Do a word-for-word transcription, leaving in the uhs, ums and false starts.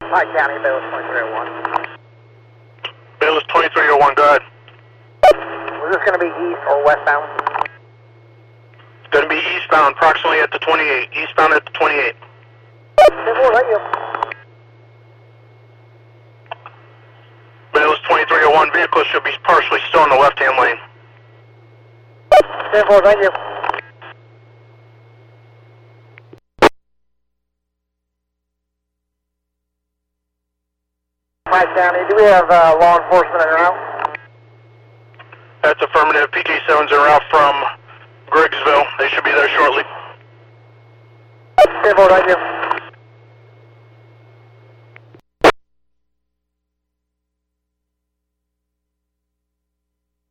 Hi, County, Bayless twenty-three oh one. Bayless twenty-three oh one, go ahead. Was this going to be east or westbound? It's going to be eastbound, approximately at the twenty-eight. Eastbound at the twenty-eight. ten four, thank you. Bayless twenty-three oh one, vehicle should be partially still in the left-hand lane. ten four, thank you. Hi, County, do we have uh, law enforcement en route? That's affirmative. P J sevens are out from Griggsville. They should be there shortly. ten four, thank you.